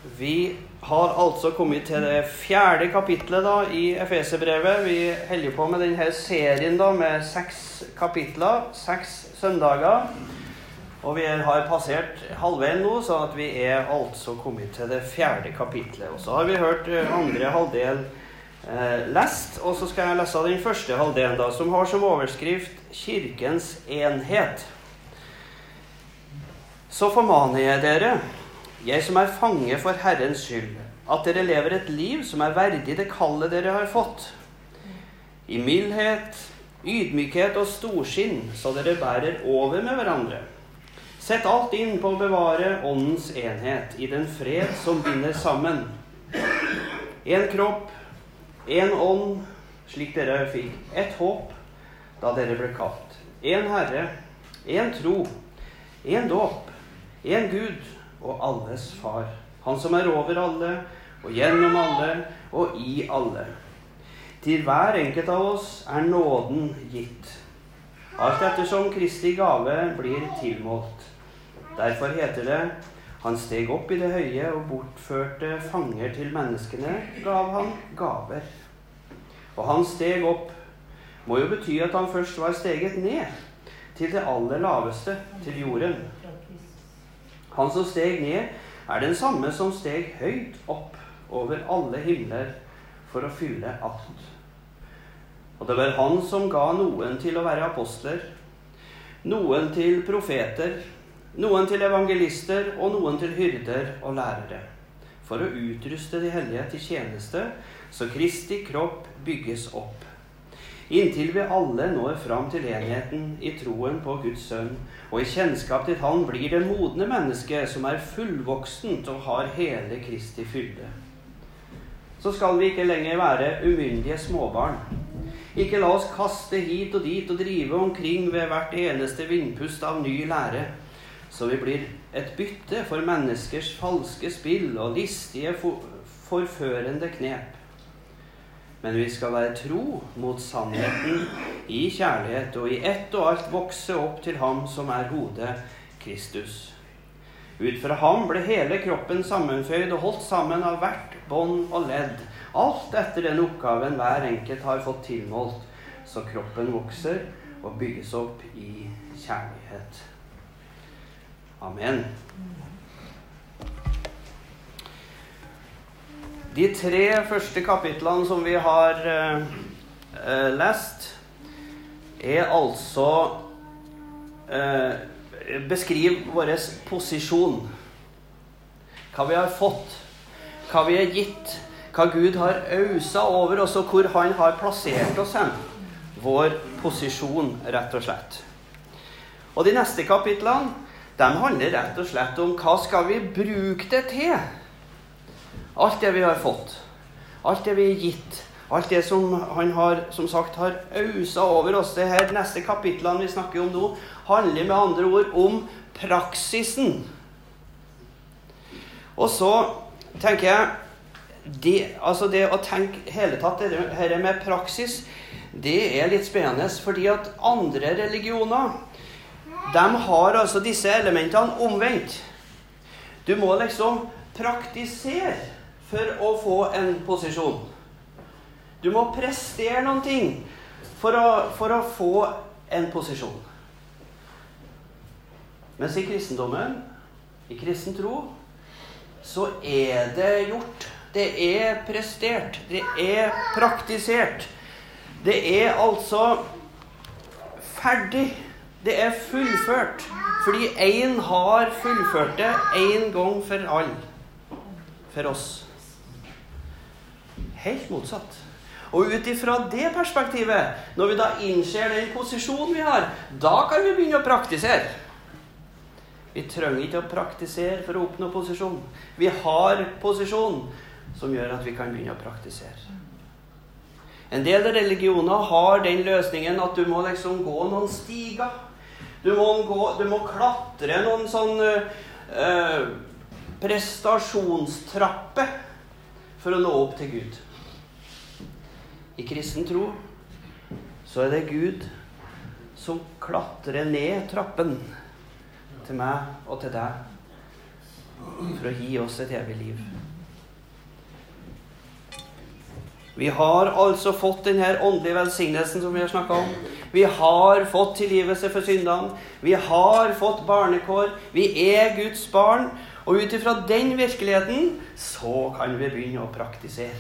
Vi har altså kommet til det 4. kapitlet da, i Efeserbrevet. Vi holder på med denne serien da, med 6 kapitler, 6 søndager. Og vi har passert halvveien nå, så at vi altså kommet til det 4. kapitlet. Og så har vi hørt andre halvdel lest, og så skal jeg lese den første halvdelen da, som har som overskrift Kirkens enhet. Så formaner jeg dere, jeg som fange for Herrens skyld, at dere lever et liv som verdig det kallet dere har fått. I mildhet, ydmykhet og storsinn, så dere bærer over med hverandre. Sett alt inn på å bevare åndens enhet i den fred som binder sammen. En kropp, en ånd, slik dere fikk et håp da dere ble kalt. En Herre, en tro, en dåp, en Gud og alles far. Han som over alle, og gjennom alle, og i alle. Til hver enkelt av oss nåden gitt. Alt ettersom Kristi gave blir tilmålt. Derfor heter det, han steg opp i det høye og bortførte fanger til menneskene, gav han gaver. Og han steg opp, må jo bety at han først var steget ned, til det aller laveste, til jorden. Han som steg ned, den samme som steg høyt opp over alle himler for å fylle alt. Og det var han som ga noen til å være apostler, noen til profeter, noen til evangelister og noen til hyrder og lærere, for å utruste de hellige til tjeneste, så Kristi kropp bygges opp. Inntil vi alle når fram til enheten i troen på Guds sønn, og i kjennskap til han blir det modne mennesket som fullvoksent og har hele Kristi fylde. Så skal vi ikke lenger være umyndige småbarn. Ikke la oss kaste hit og dit og drive omkring ved hvert eneste vindpust av ny lære, så vi blir et bytte for menneskers falske spill og listige forførende knep. Men vi skal være tro mot sannheten i kjærlighet, og i ett og alt vokse opp til ham som hodet, Kristus. Ut fra ham ble hele kroppen sammenføyd og holdt sammen av hvert bånd og ledd, alt etter den oppgaven hver enkelt har fått tilmålt, så kroppen vokser og bygges opp i kjærlighet. Amen. De 3 første kapitlene som vi har lest, altså beskriver vår posisjon. Hva vi har fått, hva vi gitt, hva Gud har øset over oss, og hvor han har plassert oss hen. Vår posisjon, rett og slett. Og de neste kapitlene, de handler rett og slett om hva skal vi bruke det til. Alt det vi har fått, alt det vi gitt, alt det som han har, som sagt, har øset over oss. Det her neste kapitlene vi snakker om nå, handler med andre ord om praksisen. Og så tenker jeg, det å tenke hele tatt dette med praksis, det litt spennende, fordi at andre religioner, de har altså disse elementene omvendt. Du må liksom praktisere for å få en posisjon. Du må prestere noen ting for å få en posisjon. Mens i kristendommen, i kristen tro, så det gjort. Det prestert. Det praktisert. Det altså ferdig. Det fullført. Fordi en har fullført det en gang for alle. For oss. Helt motsatt. Og ut ifra det perspektivet, når vi da innser den posisjonen vi har, da kan vi begynne å praktisere. Vi trenger ikke å praktisere for å oppnå posisjon. Vi har posisjon som gjør at vi kan begynne å praktisere. En del religioner har den løsningen at du må liksom gå noen stiger. Du må klatre noen sånn prestasjonstrappe for å nå opp til Gud. I kristen tro så det Gud som klatrer ned trappen til meg og til deg. for å gi oss et evig liv. Vi har altså fått denne åndelige velsignelsen som vi har snakket om. Vi har fått tilgivelse for syndene. Vi har fått barnekår. Vi er Guds barn. Og ut ifra den virkeligheten så kan vi begynne å praktisere.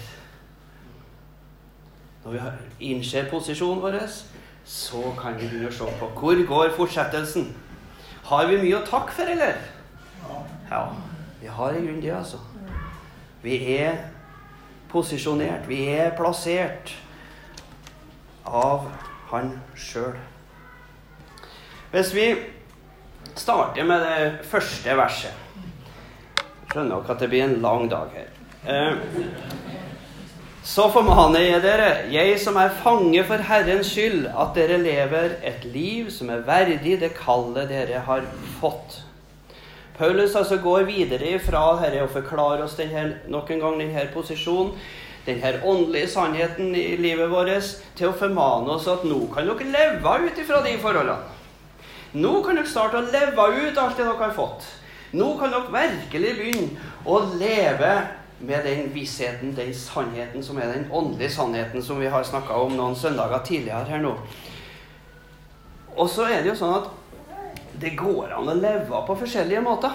Når vi innser posisjonen vår, så kan vi begynne å se på hvor går fortsettelsen. Har vi mye å takke for, eller? Ja, vi har i grunn det, altså. Vi er posisjonert, vi er plassert av han selv. Hvis vi starter med det første verset, skjønner dere at det blir en lang dag her. Så formaner jeg dere, jeg som er fange for Herrens skyld, at dere lever et liv som er verdig det kallet dere har fått. Paulus altså går videre fra Herre og forklarer oss nok en gang denne posisjonen, denne åndelige sannheten i livet vårt, til å formane oss at nå kan dere leve ut ifra de forholdene. Nå kan dere starte å leve ut alt det dere har fått. Nå kan dere virkelig begynne å leve med den vissheten, den sannheten som er den åndelige sannheten som vi har snakket om noen søndager tidligere her nå. Og så er det jo sånn at det går an å leve på forskjellige måter.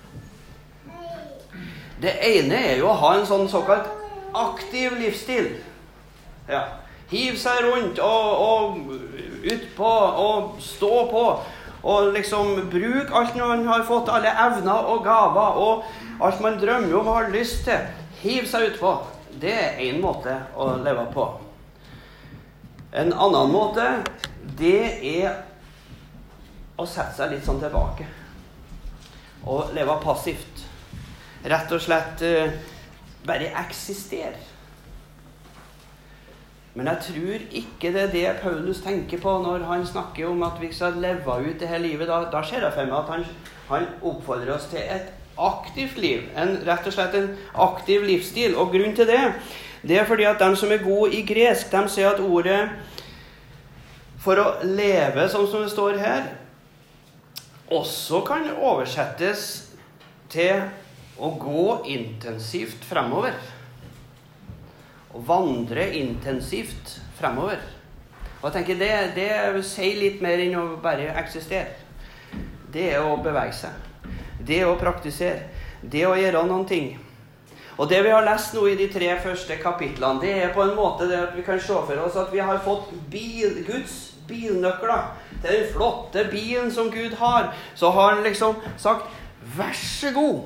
Det ene er jo å ha en sånn såkalt aktiv livsstil. Ja. Hiv seg rundt og utpå og stå på. Og liksom bruk alt man har fått, alle evner og gaver og alt man drømmer om og har lyst til. Hiv seg utpå. Det er en måte å leve på. En annen måte, det er å sette seg litt sånn tilbake. Og leve passivt. Rett og slett bare eksistere. Men jeg tror ikke det er det Paulus tenker på når han snakker om at vi skal leve ut det her livet. Da ser jeg for meg at han oppfordrer oss til et aktivt liv. Rett og slett en aktiv livsstil. Og grunnen til det, det er fordi at de som er gode i gresk, de sier at ordet for å leve, sånn som det står her, også kan oversettes til å gå intensivt fremover. Å vandre intensivt fremover. Og jeg tenker det sier litt mer enn å bare eksistere. Det er å bevege seg. Det er å praktisere. Det er å gjøre noen ting. Og det vi har lest nå i de 3 første kapitlene, det er på en måte det at vi kan se for oss at vi har fått Guds bilnøkler til den flotte bilen som Gud har. Så har han liksom sagt, vær så god.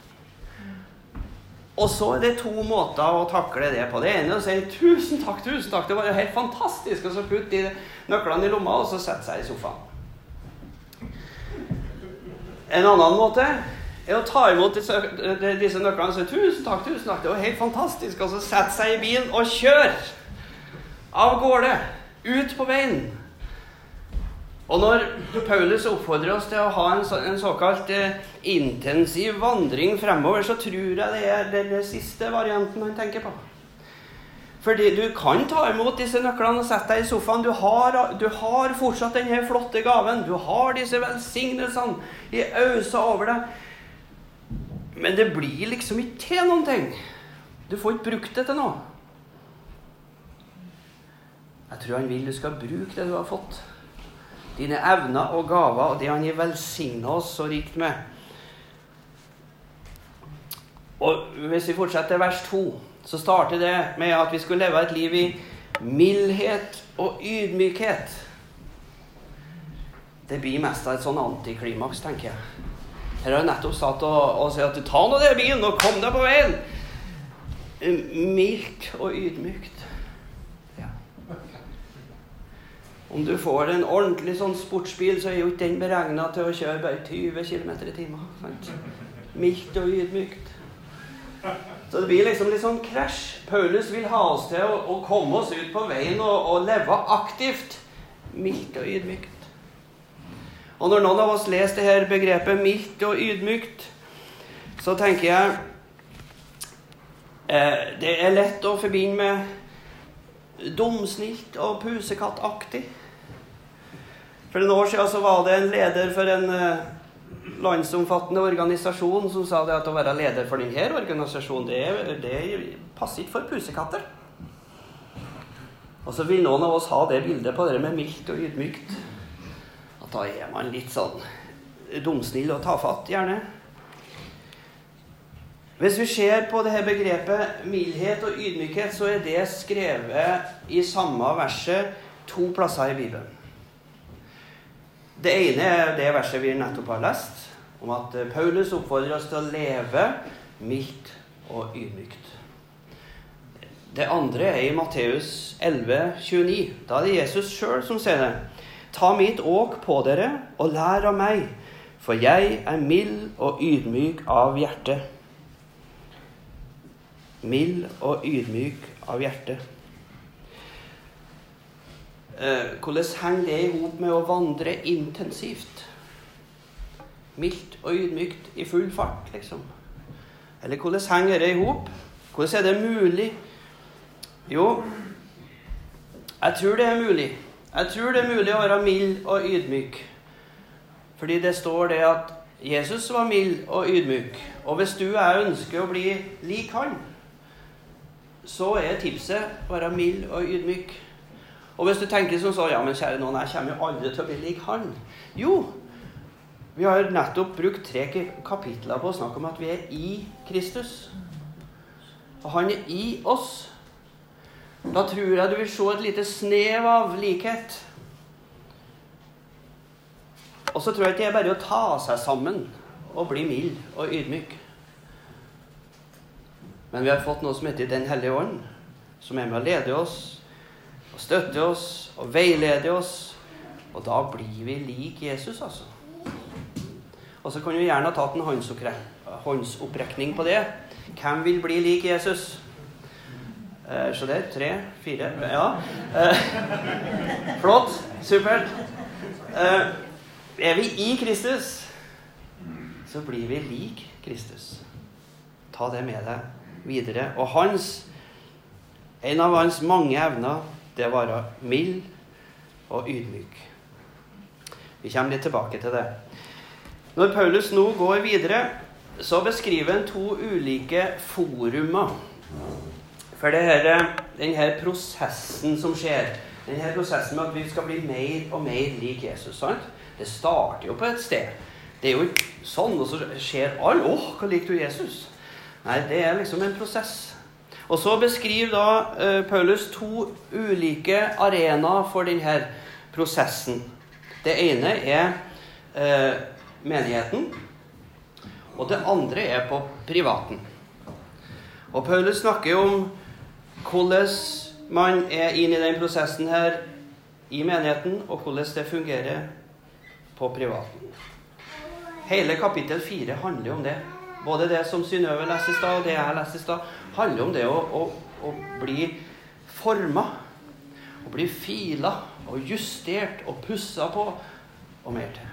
Og så er det 2 måter å takle det på. Det ene er å si, tusen takk, det var jo helt fantastisk. Og så putte de nøklene i lomma, og så sette seg i sofaen. En annen måte er å ta imot disse nøklene og si, tusen takk, det var helt fantastisk. Og så sette seg i bilen og kjøre av gårde, ut på veien. Og når Paulus oppfordrer oss til å ha en såkalt intensiv vandring fremover, så tror jeg det er den siste varianten han tenker på. Fordi du kan ta imot disse nøklene og sette deg i sofaen. Du har fortsatt denne flotte gaven. Du har disse velsignelsene i øsa over deg. Men det blir liksom ikke til noen ting. Du får ikke brukt det til noe. Jeg tror han vil du skal bruke det du har fått. Dine evner og gaver, og det han har velsignet oss så rikt med. Og hvis vi fortsetter vers 2, så starter det med at vi skulle leve et liv i mildhet og ydmykhet. Det blir mest av et sånn antiklimaks, tenker jeg. Her har jeg nettopp satt og sagt at du tar nå det bilen og kom deg på veien. Mildt og ydmykt. Om du får en ordentlig sånn sportsbil, så er jo ikke den beregnet til å kjøre bare 20 km i timen. Sant? Mildt og ydmykt. Så det blir liksom litt sånn krasj. Paulus vil ha oss til å komme oss ut på veien og leve aktivt. Mildt og ydmykt. Og når noen av oss leser det her begrepet mildt og ydmykt, så tenker jeg det er lett å forbinde med dumsnilt og pusekattaktig. For en år siden så var det en leder for landsomfattende organisasjon som sa det at å være leder for denne organisasjonen, det passer ikke for pusekatter. Og så vil noen av oss ha det bildet på det med mildt og ydmykt. At da er man litt sånn dumsnill og tafatt, gjerne. Hvis vi ser på dette begrepet mildhet og ydmykhet, så er det skrevet i samme verset 2 plasser i Bibelen. Det ene er det verset vi nettopp har lest, om at Paulus oppfordrer oss til å leve mildt og ydmykt. Det andre er i Matteus 11:29. Da er det Jesus selv som sier det. Ta mitt åk på dere og lær av meg, for jeg er mild og ydmyk av hjerte. Mild og ydmyk av hjerte. Hvordan henger det ihop med å vandre intensivt? Mildt og ydmykt i full fart, liksom. Eller hvordan henger det ihop? Hvordan er det mulig? Jo, jeg tror det er mulig. Jeg tror det er mulig å være mild og ydmyk. Fordi det står det at Jesus var mild og ydmyk. Og hvis du og jeg ønsker å bli lik han, så er tipset å være mild og ydmyk. Og hvis du tenker sånn så, ja, men kjære noen, jeg kommer jo aldri til å bli lik han. Jo, vi har nettopp brukt 3 kapitler på å snakke om at vi er i Kristus. Og han er i oss. Da tror jeg du vil se et lite snev av likhet. Og så tror jeg ikke det er bare å ta seg sammen og bli mild og ydmyk. Men vi har fått noe som heter Den Hellige Ånd, som er med å lede oss, og støtte oss, og veilede oss. Og da blir vi lik Jesus, altså. Og så kan vi gjerne ha tatt en håndsopprekning på det. Hvem vil bli lik Jesus? Så det er 3, 4, ja. Flott, supert. Er vi i Kristus, så blir vi lik Kristus. Ta det med deg videre. Og en av hans mange evner, det var mild og ydmyk. Vi kommer litt tilbake til det. Når Paulus nå går videre, så beskriver han 2 ulike forumer. For denne prosessen som skjer, denne prosessen med at vi skal bli mer og mer lik Jesus, sant? Det starter jo på et sted. Det er jo ikke sånn, og så skjer alle, hva liker du Jesus? Nei, det er liksom en prosess. Og så beskriver da Paulus 2 ulike arenaer for denne prosessen. Det ene er menigheten, og det andre er på privaten. Og Paulus snakker om hvordan man er inne i den prosessen her i menigheten, og hvordan det fungerer på privaten. Hele kapittel 4 handler om det. Både det som Synnøve leser i stad, og det jeg leser i stad, handler om det å bli formet, å bli filet, og justert, og pusset på, og mer til.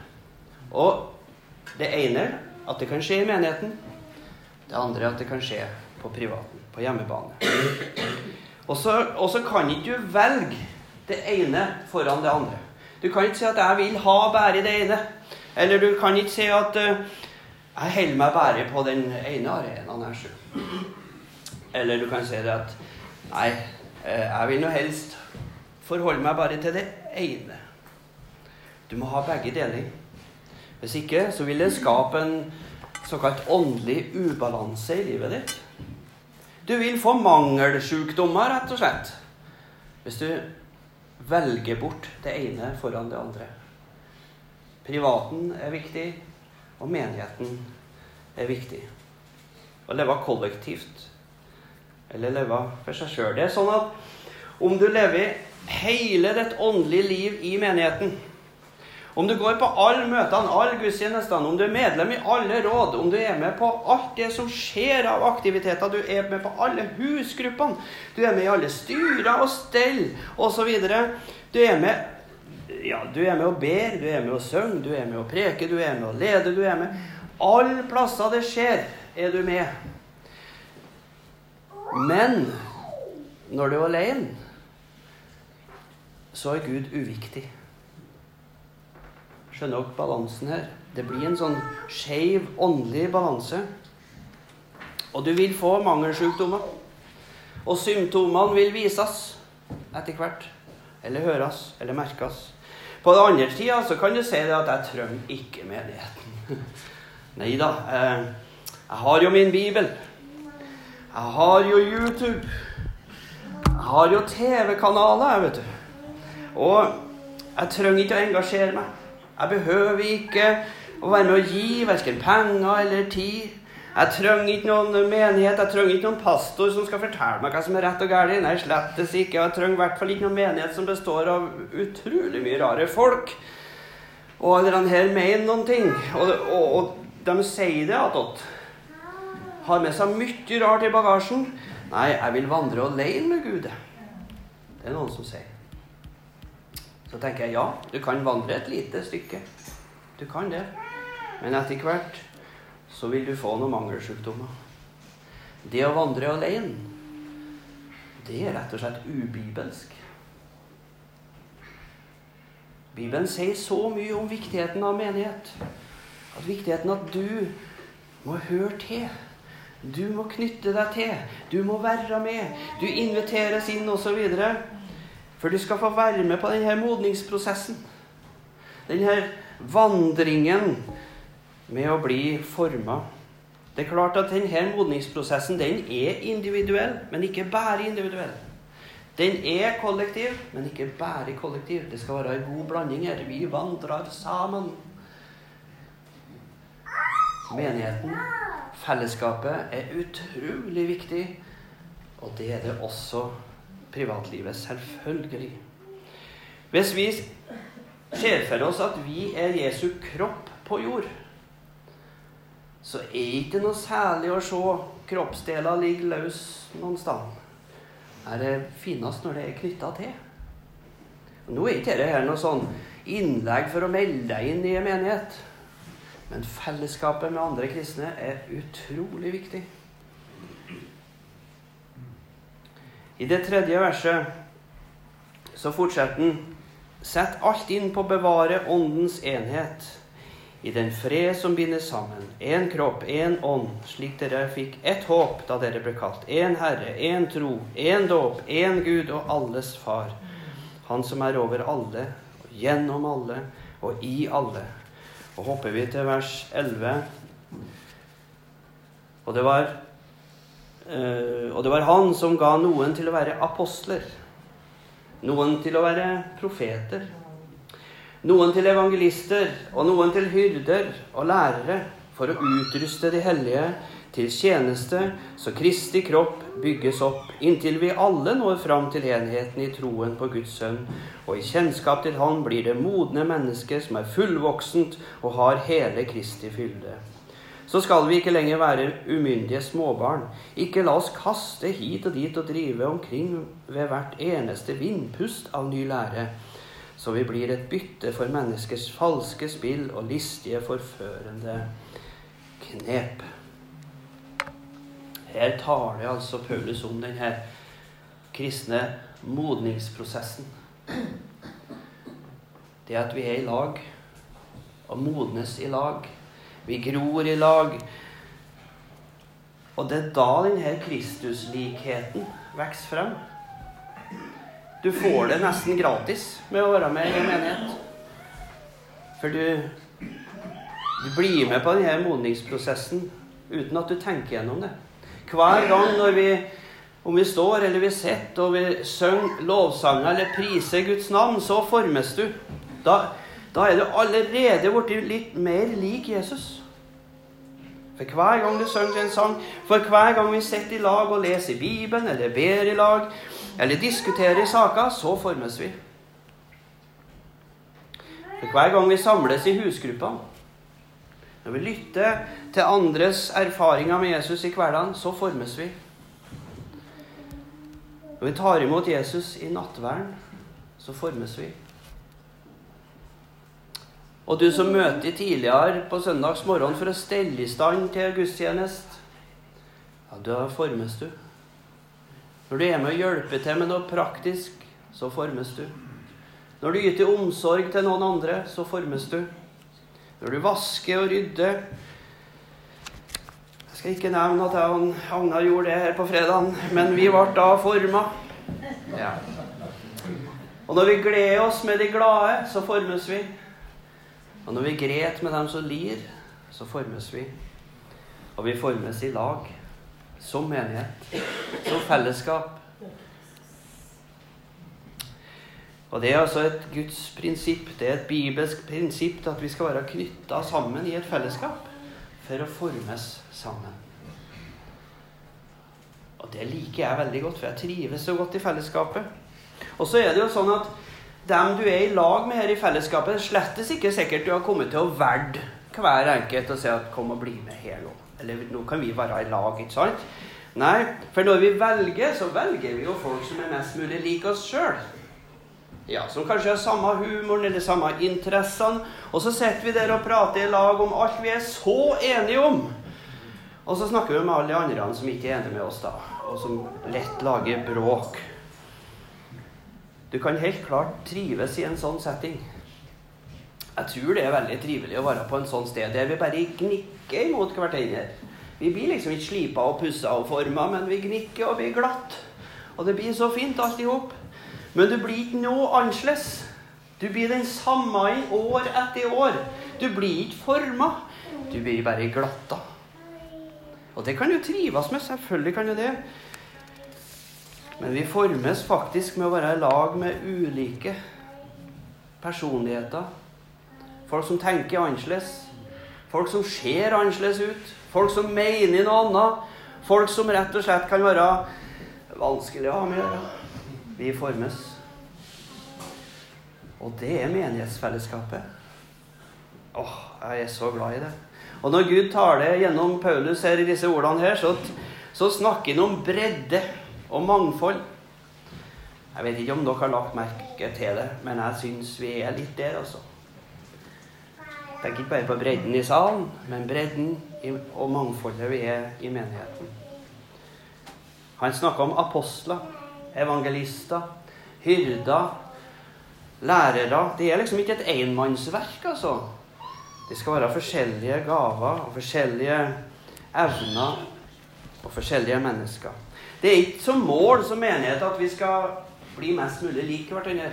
Og det ene, at det kan skje i menigheten. Det andre, at det kan skje på privaten, på hjemmebane. Og så kan ikke du velge det ene foran det andre. Du kan ikke si at jeg vil ha bare det ene. Eller du kan ikke si at jeg holder meg bare på den ene arenaen her. Eller du kan si det at nei, jeg vil nå helst forholde meg bare til det ene. Du må ha begge deler. Hvis ikke, så vil det skape en såkalt åndelig ubalanse i livet ditt. Du vil få mangelsjukdommer, rett og slett, hvis du velger bort det ene foran det andre. Privaten er viktig, og menigheten er viktig. Å leve kollektivt, eller leve for seg selv. Det er sånn at om du lever hele ditt åndelige liv i menigheten, om du går på alle møtene, alle gudstjenestene, om du er medlem i alle råd, om du er med på alt det som skjer av aktiviteter, du er med på alle husgruppene, du er med i alle styrer og stell, og så videre. Du er med å ber, du er med å synge, du er med å preke, du er med å lede, du er med. Alle plasser det skjer, er du med. Men når du er alene, så er Gud uviktig. Skjønner dere balansen her? Det blir en sånn skjev, åndelig balanse. Og du vil få mangelsykdommer. Og symptomene vil vises etter hvert. Eller høres, eller merkes. På den andre tiden så kan du si det at jeg trenger ikke menigheten. Neida, jeg har jo min Bibel. Jeg har jo YouTube. Jeg har jo TV-kanaler, vet du. Og jeg trenger ikke å engasjere meg. Jeg behøver ikke å være med å gi hverken penger eller tid. Jeg trenger ikke noen menighet, jeg trenger ikke noen pastor som skal fortelle meg hva som er rett og galt. Nei, slettes ikke. Jeg trenger i hvert fall ikke noen menighet som består av utrolig mye rare folk. Og de her mener noen ting. Og de sier det attåt. Har med seg mye rart i bagasjen. Nei, jeg vil vandre alene med Gud. Det er noen som sier. Så tenker jeg, ja, du kan vandre et lite stykke. Du kan det. Men etter hvert så vil du få noen mangelsykdommer. Det å vandre alene, det er rett og slett ubibelsk. Bibelen sier så mye om viktigheten av menighet. At viktigheten at du må høre til. Du må knytte deg til. Du må være med. Du inviteres inn og så videre. For du skal få være med på denne modningsprosessen. Denne vandringen med å bli formet. Det er klart at denne modningsprosessen, den er individuell, men ikke bare individuell. Den er kollektiv, men ikke bare kollektiv. Det skal være en god blanding her. Vi vandrer sammen. Menigheten, fellesskapet, er utrolig viktig, og det er det også privatlivet, selvfølgelig. Hvis vi ser for oss at vi er Jesu kropp på jord, så er ikke noe særlig å se kroppsdeler ligge løs noen sted. Er det finest når det er knyttet til. Nå er ikke dette noe sånn innlegg for å melde deg inn i en menighet. Men fellesskapet med andre kristne er utrolig viktig. I det 3. verset så fortsetter den: Sett alt inn på å bevare åndens enhet, i den fred som binder sammen. En kropp, en ånd, slik dere fikk ett håp da dere ble kalt. En Herre, en tro, en dåp, en Gud og alles far. Han som er over alle, og gjennom alle, og i alle. Og hopper vi til vers 11. Og det var han som ga noen til å være apostler, noen til å være profeter, noen til evangelister, og noen til hyrder og lærere, for å utruste de hellige til tjeneste, så Kristi kropp bygges opp, inntil vi alle når fram til enheten i troen på Guds sønn, og i kjennskap til han blir det modne mennesker som er fullvoksent og har hele Kristi fylde. Så skal vi ikke lenger være umyndige småbarn. Ikke la oss kaste hit og dit og drive omkring ved hvert eneste vindpust av ny lære, så vi blir et bytte for menneskers falske spill og listige forførende knep. Her taler altså Paulus om denne kristne modningsprosessen. Det at vi er i lag, og modnes i lag. Vi gror i lag. Og det er da denne Kristuslikheten vokser frem. Du får det nesten gratis med å være med i en menighet. For du blir med på denne modningsprosessen uten at du tenker gjennom det. Hver gang når om vi står eller vi sitter og vi synger lovsanger eller priser Guds navn, så formes du. Da er du allerede blitt litt mer lik Jesus. For hver gang du synger en sang, for hver gang vi sitter i lag og leser i Bibelen, eller ber i lag, eller diskuterer i saker, så formes vi. For hver gang vi samles i husgruppene, når vi lytter til andres erfaringer med Jesus i hverdagen, så formes vi. Når vi tar imot Jesus i nattverden, så formes vi. Og du som møter tidligere på søndags morgen for å stelle i stand til gudstjenest, ja, da formes du. Når du er med å hjelpe til med noe praktisk, så formes du. Når du yter omsorg til noen andre, så formes du. når du vasker og rydder. Jeg skal ikke nevne at jeg og Agna gjorde det her på fredagen, men vi ble da formet. Ja. Og når vi gleder oss med de glade, så formes vi. Og når vi gret med dem som lir, så formes vi. Og vi formes i lag, som menighet, som fellesskap. Og det er altså et Guds prinsipp, det er et bibelsk prinsipp at vi skal være knyttet sammen i et fellesskap for å formes sammen. Og det liker jeg veldig godt, for jeg trives så godt i fellesskapet. Og så er det jo sånn at dem du er i lag med her i fellesskapet, slettes ikke sikkert du har kommet til å verde hver enkelt og si at kom og bli med her nå. Eller nå kan vi være i lag, ikke sant? Nei, for når vi velger, så velger vi jo folk som er mest mulig like oss selv. Ja, som kanskje har samme humoren eller samme interessene. Og så sitter vi der og prater i lag om alt vi er så enige om. Og så snakker vi med alle de andre som ikke er enige med oss da, og som lett lager bråk. Du kan helt klart trives i en sånn setting. Jeg tror det er veldig trivelig å være på en sånn sted, der vi bare gnikker imot hverandre. Vi blir liksom ikke slipet og pusset og formet, men vi gnikker og blir glatt. Og det blir så fint alt i hop. Men du blir ikke noe annerledes. Du blir den samme i år etter år. Du blir ikke formet. Du blir bare glatta. Og det kan du trives med, selvfølgelig kan du det. Men vi formes faktisk med å være i lag med ulike personligheter. Folk som tenker annerledes. Folk som ser annerledes ut. Folk som mener noe annet. Folk som rett og slett kan være vanskelig å ha med å gjøre. Vi formes. Og det er menighetsfellesskapet. Jeg er så glad i det. Og når Gud taler gjennom Paulus her i disse ordene her, så snakker han om bredde og mangfold. Jeg vet ikke om dere har lagt merke til det, men jeg synes vi er litt der altså. Jeg tenker ikke bare på bredden i salen, men bredden og mangfoldet vi er i menigheten. Han snakker om apostler, evangelister, hyrder, lærere. Det er liksom ikke et enmannsverk, altså. Det skal være forskjellige gaver og forskjellige evner og forskjellige mennesker. Det er ikke som mål som menighet at vi skal bli mest mulig like hverandre.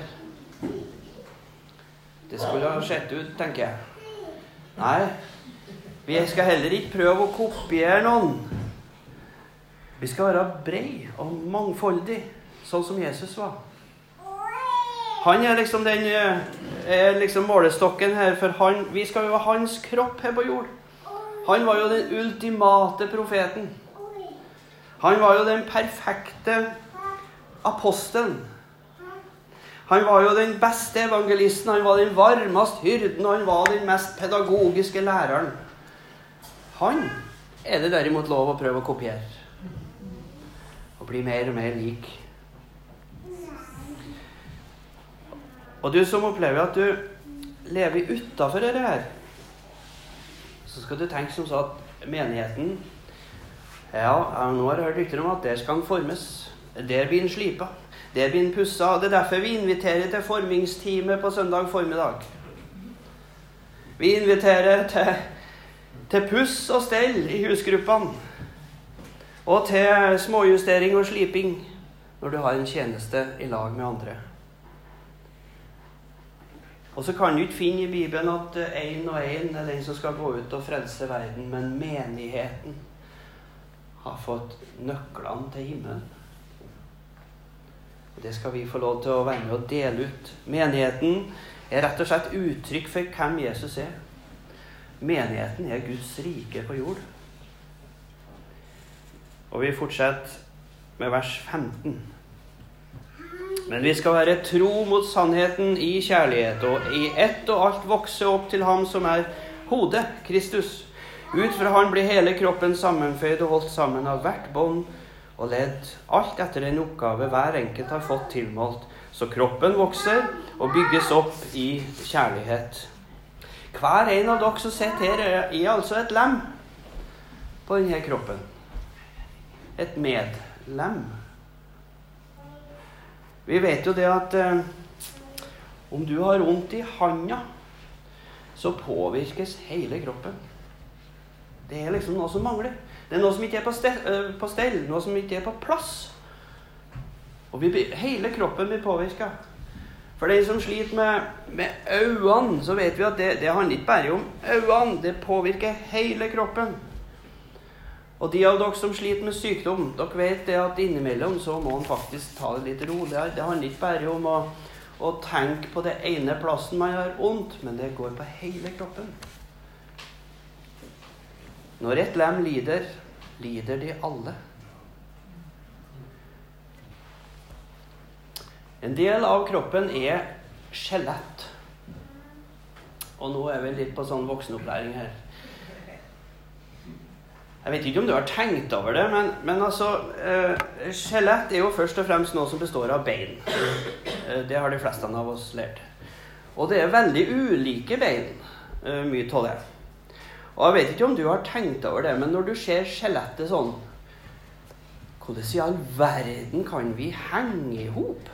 Det skulle ha sett ut, tenker jeg. Nei, vi skal heller ikke prøve å kopiere noen. Vi skal være bred og mangfoldig, sånn som Jesus var. Han er liksom målestokken her, for vi skal jo ha hans kropp her på jord. Han var jo den ultimate profeten. Han var jo den perfekte apostelen. Han var jo den beste evangelisten, han var den varmeste hyrden, og han var den mest pedagogiske læreren. Han er det derimot lov å prøve å kopiere. Og bli mer og mer lik. Og du som opplever at du lever utenfor det her, så skal du tenke som så at menigheten, nå har jeg hørt rykter om at der skal den formes. Der blir den slipet. Der blir den pusset. Det er derfor vi inviterer til formingstime på søndag formiddag. Vi inviterer til puss og stell i husgruppene. Og til småjustering og sliping når du har en tjeneste i lag med andre. Og så kan du ikke finne i Bibelen at en og en er den som skal gå ut og frelse verden, men menigheten har fått nøklene til himmelen. Og det skal vi få lov til å være med og dele ut. Menigheten er rett og slett uttrykk for hvem Jesus er. Menigheten er Guds rike på jord. Og vi fortsetter med vers 15. Men vi skal være tro mot sannheten i kjærlighet, og i ett og alt vokse opp til ham som er hodet, Kristus. Ut fra han blir hele kroppen sammenføyd og holdt sammen av hvert bånd og ledd, alt etter den oppgave hver enkelt har fått tilmålt, så kroppen vokser og bygges opp i kjærlighet. Hver en av dere som sitter her er altså et lem på denne kroppen. Et medlem. Vi vet jo det at om du har vondt i handa, så påvirkes hele kroppen. Det er liksom noe som mangler. Det er noe som ikke er på stell, noe som ikke er på plass. Og hele kroppen blir påvirket. For den som sliter med øynene, så vet vi at det handler ikke bare om øynene, det påvirker hele kroppen. Og de av dere som sliter med sykdom, dere vet det at innimellom så må man faktisk ta det litt roligere. Det handler ikke bare om å tenke på det ene plassen man har vondt, men det går på hele kroppen. Når et lem lider, lider de alle. En del av kroppen er skjelett. Og nå er vi litt på sånn voksenopplæring her. Jeg vet ikke om du har tenkt over det, men altså, skjelett er jo først og fremst noe som består av bein. Det har de fleste av oss lært. Og det er veldig ulike bein, mye av det. Og jeg vet ikke om du har tenkt over det, men når du ser skjelettet sånn, hvordan i all verden kan vi henge ihop?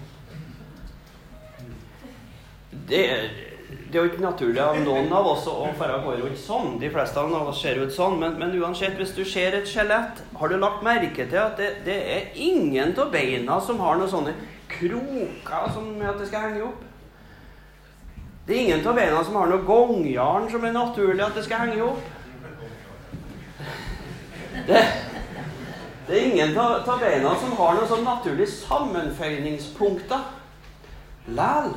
Det er jo ikke naturlig av noen av oss å gå rundt sånn. De fleste av oss ser ut sånn. Men uansett, hvis du ser et skjelett, har du lagt merke til at det er ingen av beina som har noen sånne kroker som at det skal henge opp. Det er ingen av beina som har noe gongjern som er naturlig at det skal henge opp. Det er ingen av beina som har noen sånn naturlig sammenføyningspunkter. Læl.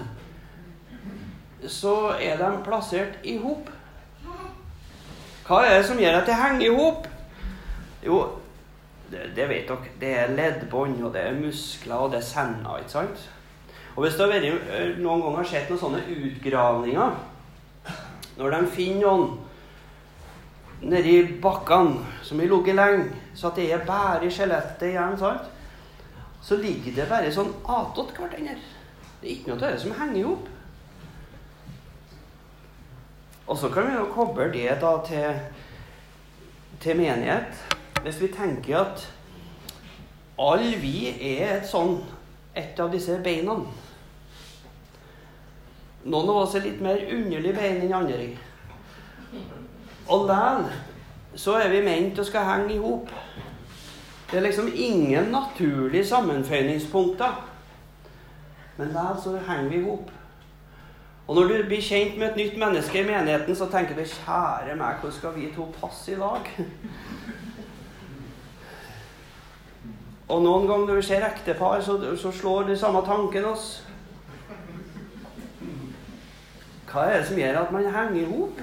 Så er de plassert i hop. Hva er det som gjør at det henger i hop? Jo, det vet dere. Det er leddbånd, og det er muskler, og det er senner, ikke sant? Og hvis det noen ganger har skjedd noen sånne utgravninger, når de finner noen nede i bakkene, som har ligget lenge, så at det er bare i skjelettet igjen, sant? Så ligger det bare sånn attåt hverandre. Det er ikke noe av det som henger i hop. Og så kan vi jo koble det da til menighet. Hvis vi tenker at alle vi er et av disse beina. Noen av oss er litt mer underlig bein enn andre. Og likevel så er vi ment å skal henge i hop. Det er liksom ingen naturlige sammenføyningspunkter. Men likevel så henger vi i hop. Og når du blir kjent med et nytt menneske i menigheten, så tenker du, kjære meg, hvordan skal vi to passe i lag? Og noen ganger når vi ser ektepar, så slår det samme tanken oss. Hva er det som gjør at man henger i hop?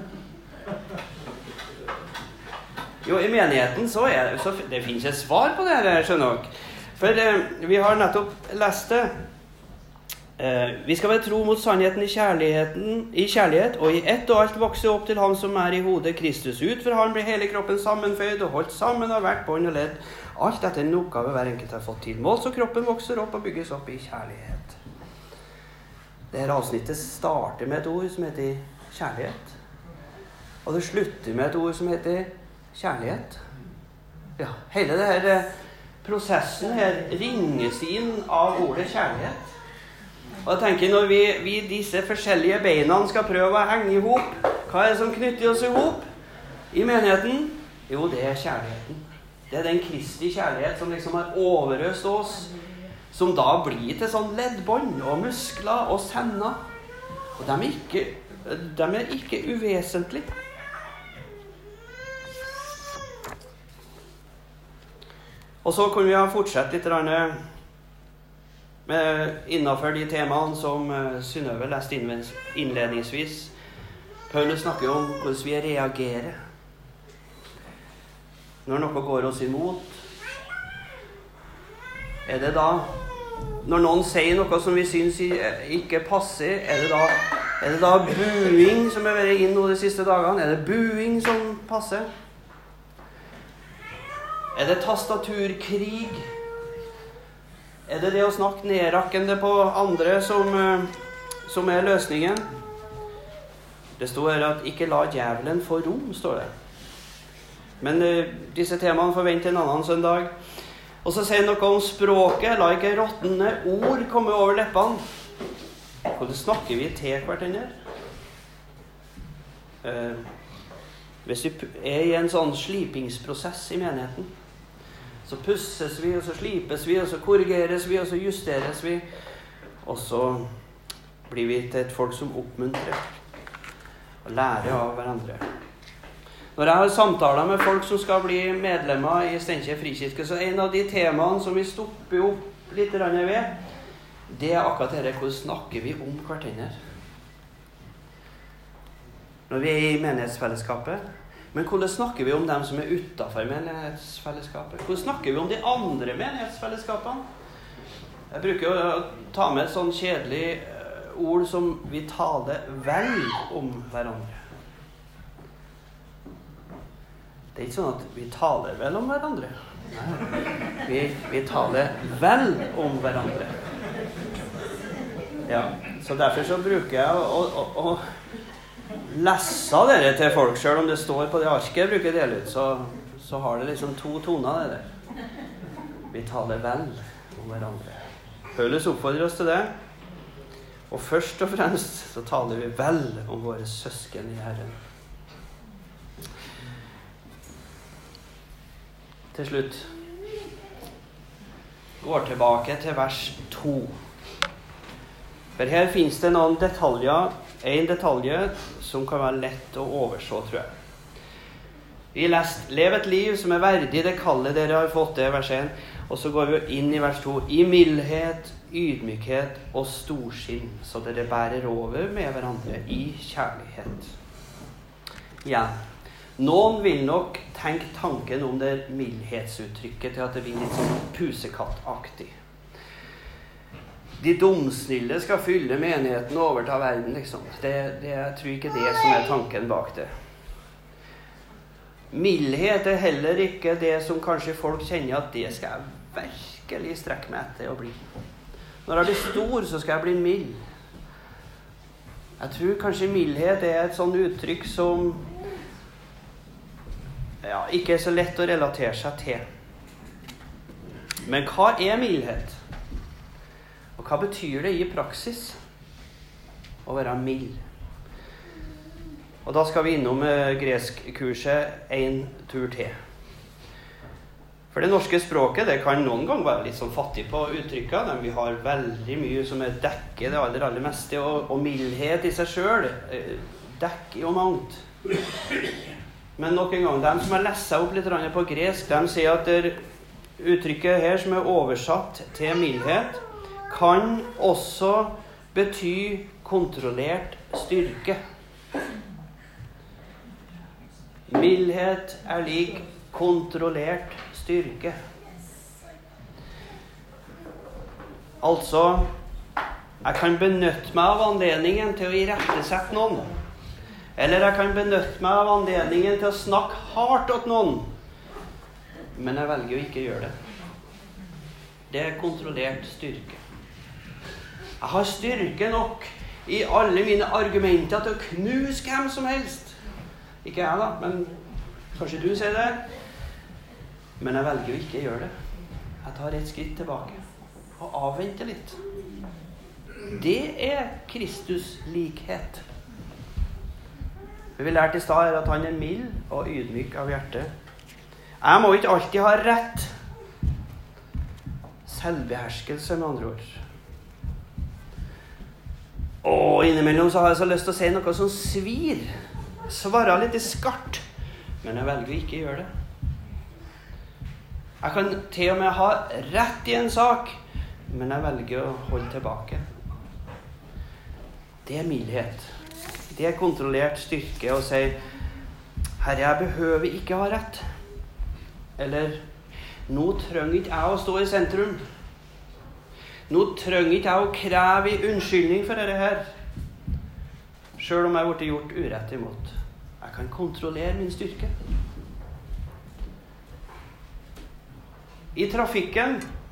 Jo, i menigheten så det finnes et svar på det her, skjønner dere. For vi har nettopp lest det. Vi skal være tro mot sannheten i kjærlighet, og i ett og alt vokse opp til ham som er i hodet Kristus. Ut for han blir hele kroppen sammenføyd og holdt sammen av hvert bånd og ledd. Alt etter en oppgave hver enkelt har fått til. Mål så kroppen vokser opp og bygges opp i kjærlighet. Dette avsnittet starter med et ord som heter kjærlighet. Og det slutter med et ord som heter kjærlighet. Ja, hele denne prosessen her ringes inn av ordet kjærlighet. Og jeg tenker, når vi disse forskjellige beina skal prøve å henge i hop, hva er det som knytter oss i hop i menigheten? Jo, det er kjærligheten. Det er den Kristi kjærlighet som liksom har overøst oss, som da blir til sånn leddbånd og muskler og senner. Og de er ikke uvesentlige. Og så kunne vi ha fortsatt litt innenfor de temaene som Synnøve leste innledningsvis. Paulus snakker om hvordan vi reagerer når noe går oss imot. Er det da, når noen sier noe som vi synes ikke passer, er det da buing som har vært inn nå de siste dagene? Er det buing som passer? Er det tastaturkrig? Er det å snakke nedrakkende på andre som er løsningen? Det står her at ikke la djevelen få rom, står det. Men disse temaene forventer en annen søndag. Og så sier noe om språket. La ikke råtne ord komme over leppene. Hvordan snakker vi til hverandre? Hvis vi er i en sånn slipingsprosess i menigheten, så pusses vi, og så slipes vi, og så korrigeres vi, og så justeres vi, og så blir vi til et folk som oppmuntrer og lærer av hverandre. Når jeg har samtaler med folk som skal bli medlemmer i Steinkjer Frikirke, så en av de temaene som vi stopper opp litt ved, det er akkurat dette: hvordan snakker vi om hverandre når vi er i menighetsfellesskapet? Men hvordan snakker vi om dem som er utenfor menighetsfellesskapet? Hvordan snakker vi om de andre menighetsfellesskapene? Jeg bruker å ta med et sånn kjedelig ord som vi taler vel om hverandre. Det er ikke sånn at vi taler vel om hverandre. Nei, vi taler vel om hverandre. Ja, så derfor så bruker jeg å lese dere til folk, selv om det står på det arket jeg bruker dele ut, så har det liksom to toner det der. Vi taler vel om hverandre. Paulus oppfordrer oss til det. Og først og fremst så taler vi vel om våre søsken i Herren. Til slutt går tilbake til vers 2. For her finnes det noen detaljer, en detalje som kan være lett å overse, tror jeg. Vi har lest: lev et liv som er verdig det kallet dere har fått, det vers 1. Og så går vi inn i vers 2. I mildhet, ydmykhet og storsinn, så dere bærer over med hverandre i kjærlighet. Igjen. Noen vil nok tenke tanken om det mildhetsuttrykket til at det blir litt sånn pusekattaktig. De dumsnille skal fylle menigheten og overta verden, liksom. Jeg tror ikke det som er tanken bak det. Mildhet er heller ikke det som kanskje folk kjenner at det skal jeg virkelig strekke meg etter å bli. Når jeg blir stor, så skal jeg bli mild. Jeg tror kanskje mildhet er et sånn uttrykk som ikke er så lett å relatere seg til. Men hva er mildhet? Og hva betyr det i praksis å være mild? Og da skal vi innom greskkurset en tur til. For det norske språket, det kan noen ganger være litt sånn fattig på uttrykkene. Vi har veldig mye som dekker det aller meste, og mildhet i seg selv dekker jo mangt. Men nok en gang, de som har lest seg opp litt på gresk, de sier at det uttrykket her som er oversatt til mildhet, kan også bety kontrollert styrke. Mildhet er lik kontrollert styrke. Altså, jeg kan benytte meg av anledningen til å irettesette noen. Eller jeg kan benytte meg av anledningen til å snakke hardt åt noen. Men jeg velger å ikke gjøre det. Det er kontrollert styrke. Jeg har styrke nok i alle mine argumenter til å knuse hvem som helst. Ikke jeg da, men kanskje du sier det. Men jeg velger å ikke gjøre det. Jeg tar et skritt tilbake og avventer litt. Det er Kristus-likhet. Vi lærte i stad at han er mild og ydmyk av hjerte. Jeg må ikke alltid ha rett. Selvbeherskelse, med andre ord. Og innimellom så har jeg så lyst til å si noe som svir. Svare litt i skarpt. Men jeg velger å ikke gjøre det. Jeg kan til og med ha rett i en sak, men jeg velger å holde tilbake. Det er mildhet. Det er kontrollert styrke å si: Herre, jeg behøver ikke ha rett. Eller: nå trenger ikke jeg å stå i sentrum. Nå trenger ikke jeg å kreve unnskyldning for dette her. Selv om jeg har blitt gjort urett imot. Jeg kan kontrollere min styrke. I trafikken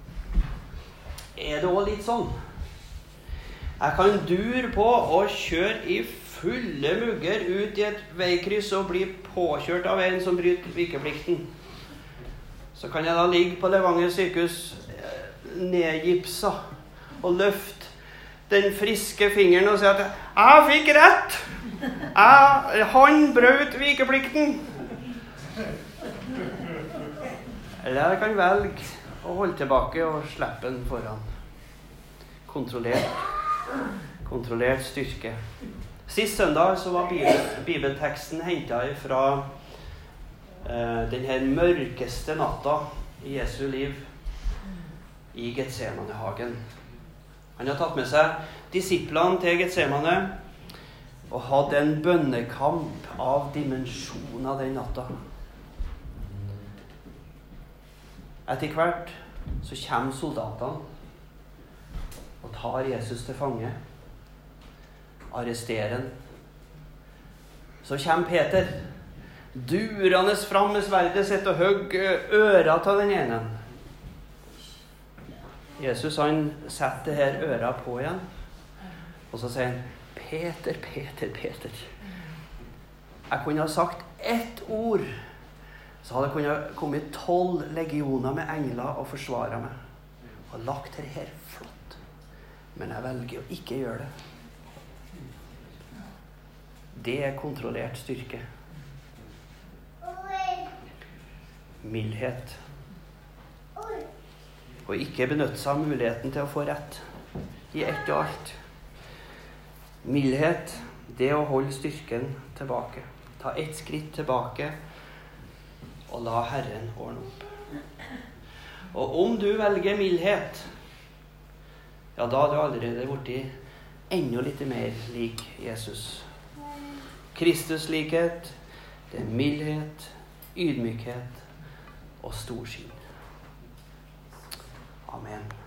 er det også litt sånn. Jeg kan dure på og kjøre i fulle mugger ut i et veikryss og bli påkjørt av en som bryter vikeplikten. Så kan jeg da ligge på Levanger sykehus nedgipsa og løfte den friske fingeren og si at jeg fikk rett. Han brøt vikeplikten. Eller jeg kan velge å holde tilbake og slippe den foran. Kontrollert styrke. Sist søndag så var bibelteksten hentet fra den her mørkeste natta i Jesu liv i Getsemanehagen. Han har tatt med seg disiplene til Getsemane og hadde en bønnekamp av dimensjoner den natta. Etter hvert så kommer soldatene og tar Jesus til fange, arresterer han. Så kommer Peter, durende fram med sverdet sitt og hogger øra til den ene. Jesus han setter det her øra på igjen, og så sier han, Peter, Peter, Peter. Jeg kunne ha sagt ett ord, så hadde det kunnet komme 12 legioner med engler og forsvare meg. Og lagt det her flott. Men jeg velger å ikke gjøre det. Det er kontrollert styrke. Mildhet. Og ikke benytte seg av muligheten til å få rett i ett og alt. Mildhet, det å holde styrken tilbake. Ta ett skritt tilbake og la Herren ordne opp. Og om du velger mildhet, ja, da har du allerede blitt enda litt mer lik Jesus. Kristuslikhet, det er mildhet, ydmykhet og storsinn. Amen.